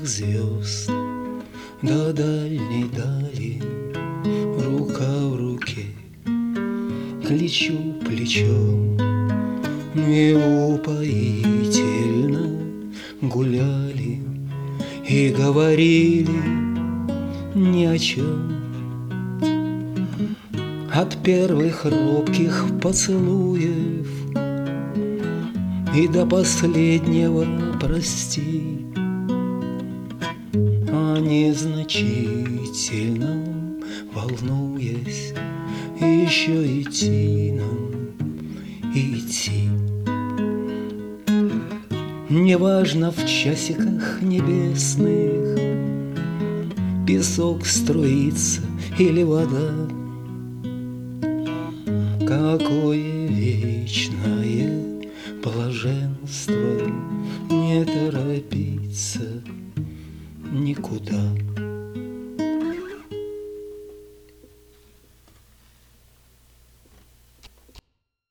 звезд до дальней дали, рука в руке, плечо плечом, и упоительно гуляли и говорили ни о чем. От первых робких поцелуев и до последнего прости, о незначительном волнуясь, еще идти нам, идти. Неважно в часиках небесных песок струится или вода, какое вечное блаженство не торопиться никуда.